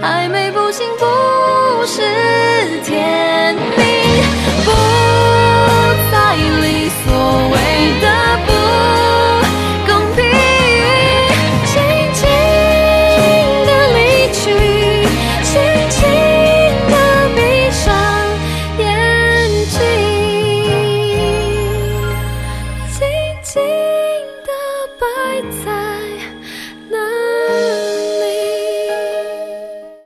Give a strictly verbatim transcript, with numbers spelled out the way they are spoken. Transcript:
暧昧不清不是天命，不再理所谓的不